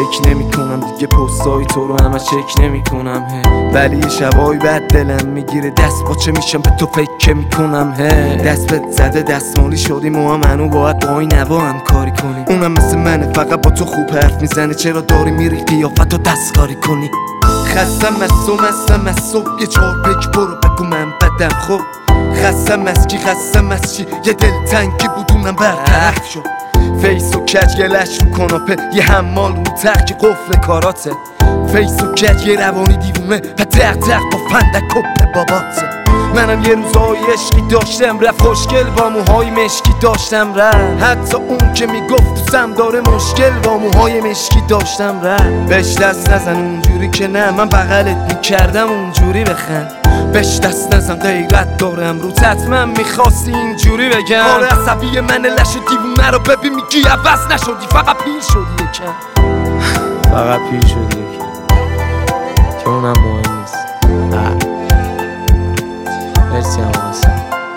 فکر نمی کنم دیگه پستای تو رو همه چک نمی کنم ولی یه شبایی بعد دلم میگیره دست با چه میشم به تو فکر میکنم دست بهت زده دستمالی شدیم و منو باید با این نوا هم کاری کنی. اونم مثل منه فقط با تو خوب حرف میزنه، چرا داری میری قیافتو دستکاری کنی؟ خستم از صبح یه چهار پیک برو بگو من بدم خب. خستم از کی خستم از چی؟ یه دلتنگی بود اونم برطرف شد. فیس و کج گلش رو کاناپه یه حمال رو ترک قفل کاراته. فیس و کج یه روانی دیوونه و دق با فندک کپ باباته. منم یه روزای عشقی داشتم رفت خوشگل با موهای مشکی داشتم رفت. حتی اون که میگفت دوستم داره مشکل با موهای مشکی داشتم رفت. بهش دست نزن اونجوری که نه من بغلت میکردم اونجوری بخند. بهش دست نزن غیرت دارم رو حتما میخواستی اینجوری بگم. حال عصبی من لش دیوونه رو ببین میگی عوض نشدی فقط پیر شدی یکم. فقط پیر شدی یکم که اونم مهم نیست. مرسی هم واسه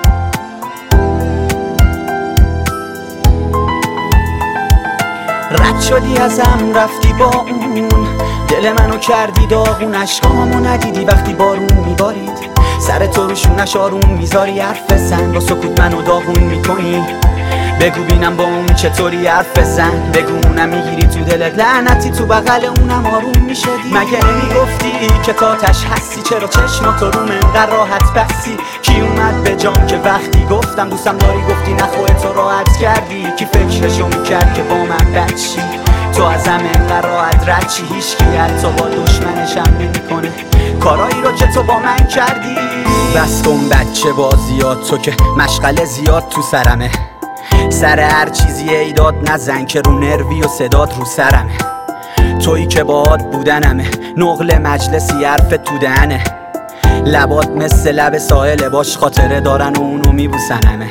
رد شدی ازم رفتی با اون دل منو کردی داغون. عشقامو ندیدی وقتی بارون میبارید سر تو روشونش آروم میذاری حرف بزن. با سکوت منو داغون میکنی بگو بینم با اون چطوری حرف بزن. بگو اونم میگیری تو دلت لعنتی تو بغل اونم آروم میشدی. مگه نمیگفتی که تاتش هستی؟ چرا چشماتو روم انقدر راحت بستی؟ کی اومد به جام که وقتی گفتم دوستم داری گفتی نه خودتو راحت کردی؟ کی فکرشو میکرد که با من بد شی؟ تو ازم انقدر راحت رد چی؟ هیچکی حتی با دشمنشم نمیکنه کارایی رو که تو با من کردی. بس کن بچه بازیات تو که مشغله زیاد تو سرمه. سر هر چیزی ایداد نزن که رو نروی و صدات رو سرمه. تویی که باهات بودنمه نقل مجلسی حرف تو دهنه. لبات مثل لب ساحله باش خاطره دارن و اونو میبوسنمه.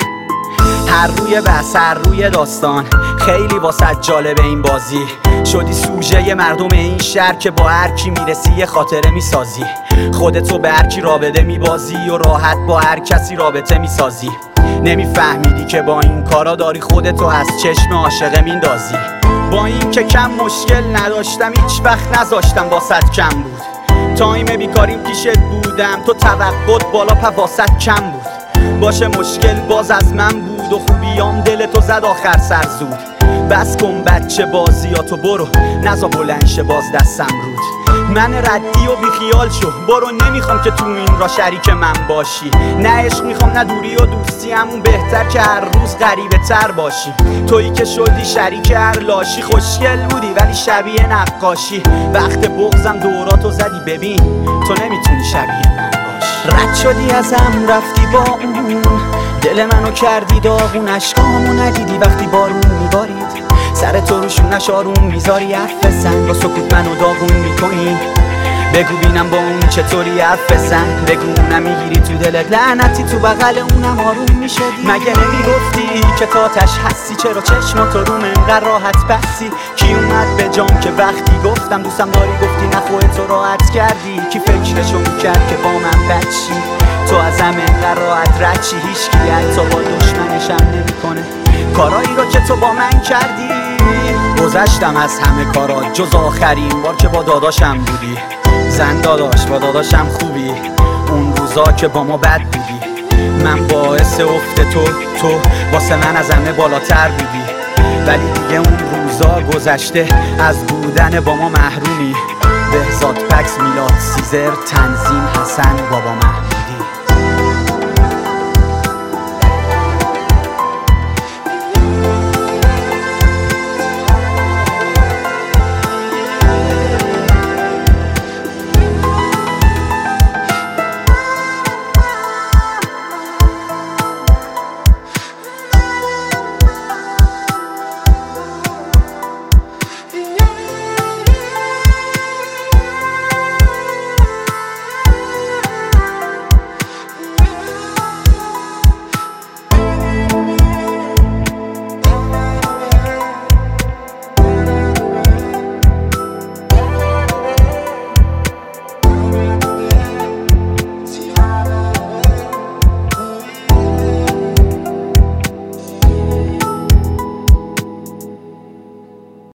هر روی بحث هر روی داستان خیلی واسه جالبه این بازی. شدی سوژه مردم این شهر که با هر کی میرسی یه خاطره میسازی. خودتو به هر کی رابطه میبازی و راحت با هر کسی رابطه میسازی. نمیفهمیدی که با این کارا داری خودتو از چشم عاشقه میندازی. با این که کم مشکل نداشتم هیچ وقت نذاشتم واسط کم بود. تایم بیکاریم پیشت بودم تو توقعت بالا واسط کم بود. باشه مشکل باز از من بود و خوبیام دلتو زد آخر سر زود. بس کن بچه بازیاتو برو نزا بلنشه باز دستم رود. من ردی و بیخیال شو برو نمیخوام که تو این را شریک من باشی. نه عشق میخوام نه دوری و دوستی همون بهتر که هر روز غریبه تر باشی. تویی که شدی شریک هر لاشی خوشگل بودی ولی شبیه نقاشی. وقت بغضم دوراتو زدی ببین تو نمیتونی شبیه من باشی. رد شدی ازم رفتی با اون دل منو کردی داغون. عشقامو ندیدی وقتی بارون میبارید سر تو روشونش آروم میذاری حرف بزن. با سکوت منو داغون میکنی بگو بینم با اون چطوری حرف بزن. بگو اونم میگیری تو دلت لعنتی تو بغل اونم آروم میشدی. مگه نمیگفتی که تاتش هستی؟ چرا چشماتو روم انقدر راحت بستی؟ کی اومد به جام که وقتی گفتم دوستم داری گفتی نه خودتو راحت کردی؟ کی فکرشو میکرد که با من بد شی؟ تو ازم انقدر راحت رد چی؟ هیچکی حتی با دشمنشم نمیکنه کارایی رو که تو با من کردی. گذشتم از همه کارات جز آخرین بار که با داداشم بودی. زن داداش با داداشم خوبی اون روزا که با ما بد بودی. من باعث افت تو واسه من از همه بالاتر بودی. ولی دیگه اون روزا گذشته از بودن با ما محرومی. بهزاد پکس میلاد سیزر تنظیم حسن بابا محمود.